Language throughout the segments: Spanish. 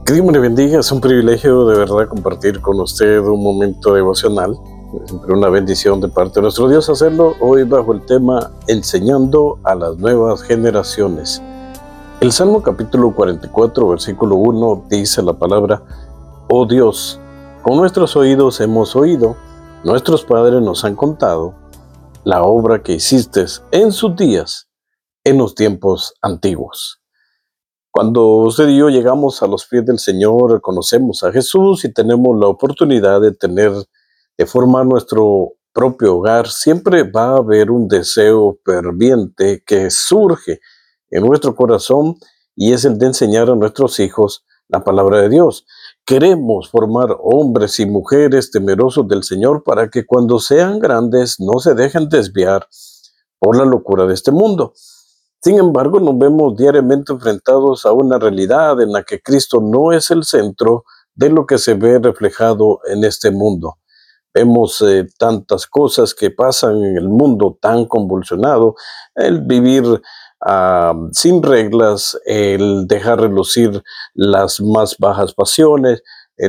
Que Dios me le bendiga, es un privilegio de verdad compartir con usted un momento devocional, siempre una bendición de parte de nuestro Dios hacerlo hoy bajo el tema Enseñando a las nuevas generaciones. El Salmo capítulo 44, versículo 1 dice la palabra: Oh Dios, con nuestros oídos hemos oído, nuestros padres nos han contado la obra que hiciste en sus días, en los tiempos antiguos. Cuando usted y yo llegamos a los pies del Señor, conocemos a Jesús y tenemos la oportunidad de formar nuestro propio hogar, siempre va a haber un deseo ferviente que surge en nuestro corazón y es el de enseñar a nuestros hijos la palabra de Dios. Queremos formar hombres y mujeres temerosos del Señor para que cuando sean grandes no se dejen desviar por la locura de este mundo. Sin embargo, nos vemos diariamente enfrentados a una realidad en la que Cristo no es el centro de lo que se ve reflejado en este mundo. Vemos tantas cosas que pasan en el mundo tan convulsionado, el vivir sin reglas, el dejar relucir las más bajas pasiones,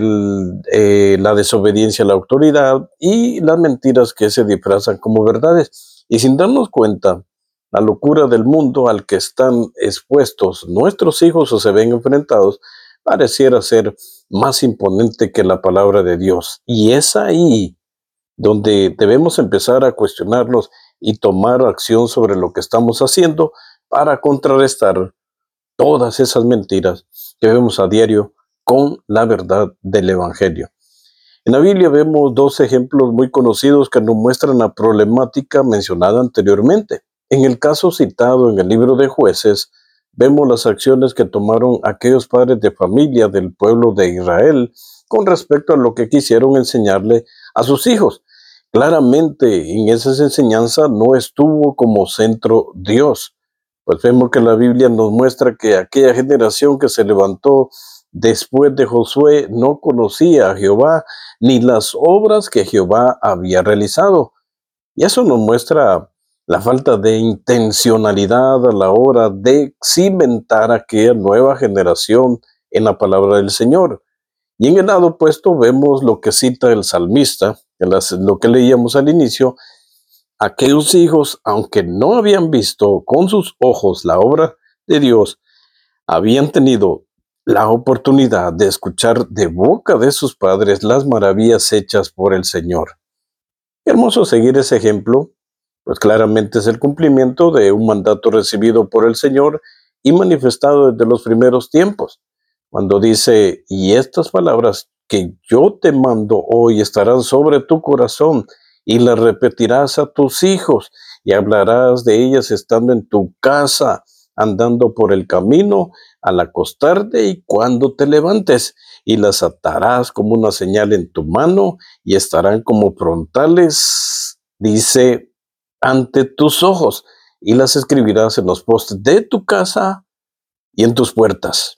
la desobediencia a la autoridad y las mentiras que se disfrazan como verdades. Y sin darnos cuenta, la locura del mundo al que están expuestos nuestros hijos o se ven enfrentados pareciera ser más imponente que la palabra de Dios. Y es ahí donde debemos empezar a cuestionarnos y tomar acción sobre lo que estamos haciendo para contrarrestar todas esas mentiras que vemos a diario con la verdad del Evangelio. En la Biblia vemos dos ejemplos muy conocidos que nos muestran la problemática mencionada anteriormente. En el caso citado en el libro de Jueces, vemos las acciones que tomaron aquellos padres de familia del pueblo de Israel con respecto a lo que quisieron enseñarle a sus hijos. Claramente en esas enseñanzas no estuvo como centro Dios. Pues vemos que la Biblia nos muestra que aquella generación que se levantó después de Josué no conocía a Jehová ni las obras que Jehová había realizado. Y eso nos muestra la falta de intencionalidad a la hora de cimentar a aquella nueva generación en la palabra del Señor. Y en el lado opuesto vemos lo que cita el salmista, lo que leíamos al inicio: aquellos hijos, aunque no habían visto con sus ojos la obra de Dios, habían tenido la oportunidad de escuchar de boca de sus padres las maravillas hechas por el Señor. Hermoso seguir ese ejemplo, pues claramente es el cumplimiento de un mandato recibido por el Señor y manifestado desde los primeros tiempos, cuando dice: y estas palabras que yo te mando hoy estarán sobre tu corazón, y las repetirás a tus hijos, y hablarás de ellas estando en tu casa, andando por el camino, al acostarte y cuando te levantes, y las atarás como una señal en tu mano, y estarán como frontales, dice, ante tus ojos, y las escribirás en los postes de tu casa y en tus puertas.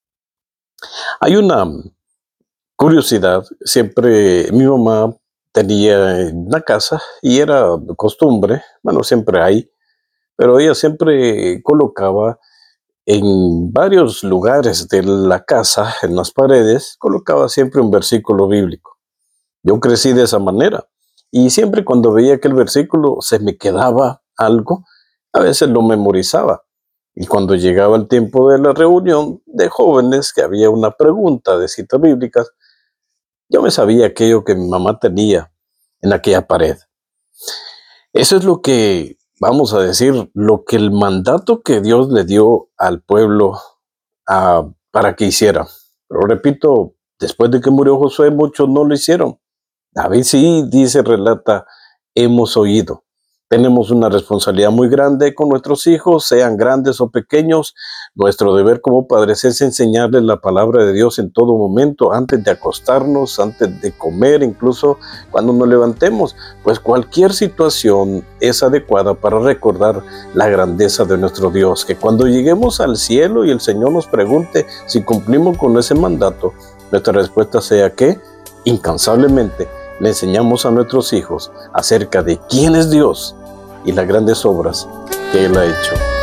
Hay una curiosidad, siempre mi mamá tenía una casa y era costumbre, bueno, siempre hay, pero ella siempre colocaba en varios lugares de la casa, en las paredes, colocaba siempre un versículo bíblico. Yo crecí de esa manera y siempre cuando veía aquel versículo se me quedaba algo, a veces lo memorizaba. Y cuando llegaba el tiempo de la reunión de jóvenes, que había una pregunta de citas bíblicas, yo me sabía aquello que mi mamá tenía en aquella pared. Eso es lo que, vamos a decir, lo que el mandato que Dios le dio al pueblo para que hiciera. Pero repito, después de que murió Josué, muchos no lo hicieron. David sí dice, relata: hemos oído. Tenemos una responsabilidad muy grande con nuestros hijos, sean grandes o pequeños. Nuestro deber como padres es enseñarles la palabra de Dios en todo momento, antes de acostarnos, antes de comer, incluso cuando nos levantemos. Pues cualquier situación es adecuada para recordar la grandeza de nuestro Dios. Que cuando lleguemos al cielo y el Señor nos pregunte si cumplimos con ese mandato, nuestra respuesta sea que, incansablemente, le enseñamos a nuestros hijos acerca de quién es Dios y las grandes obras que Él ha hecho.